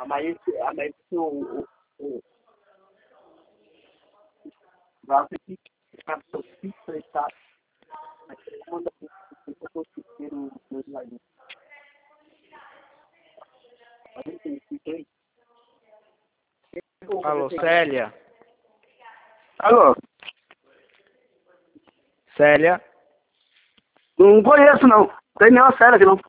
mas o vai ter que ficar expressado, mas quando eu considero os lá. Alô, Célia? Alô? Célia? Não conheço, não. Tem nenhuma série aqui, não.